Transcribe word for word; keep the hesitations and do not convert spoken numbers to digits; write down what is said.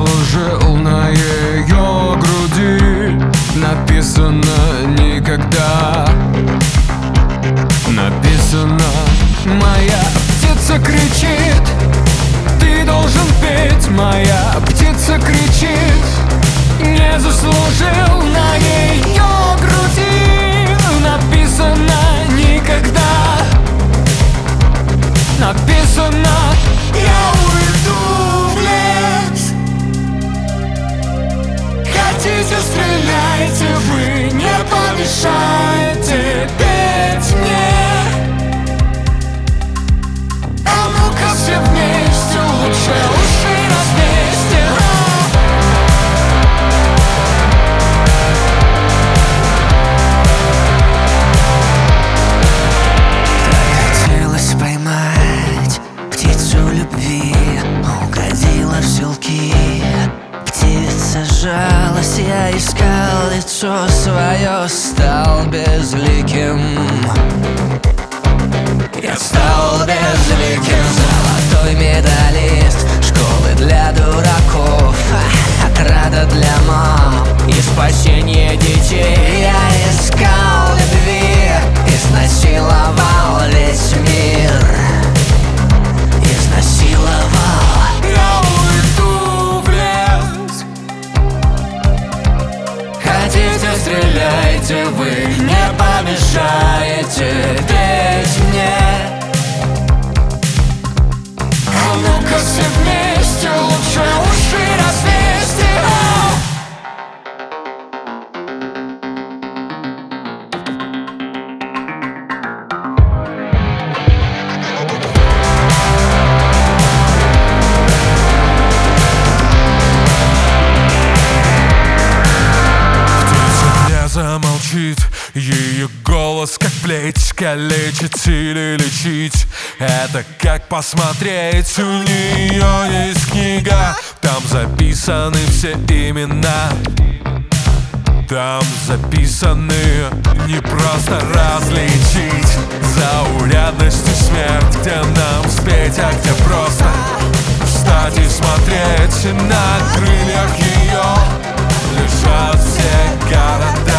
заслужил на ее груди. Написано никогда. Написано: моя птица кричит, ты должен петь. Моя птица кричит, не заслужил на ее груди. Написано никогда. Написано: я уйду в лес. Хотите, стреляйте, вы не помешаете петь мне. А ну-ка все вместе, лучше уши на месте. Так хотелось поймать птицу любви, угодила в селки. Птица жалась, я искал лицо свое, стал безликим. Я стал безликим. Золотой медалист школы для дураков, отрада для мам и спасение детей. Я искал любви, изнасиловал весь мир. Изнасиловал. Я уйду в лес. Хотите, стреляйте, вы не помешаете петь мне. А ну-ка все вместе, лучше уши развесьте. Замолчит, ее голос как плеть, калечить или лечить. Это как посмотреть, у нее есть книга, там записаны все имена. Там записаны не просто различить заурядность и смерть, где нам спеть, а где просто встать и смотреть. На крыльях ее лежат все города.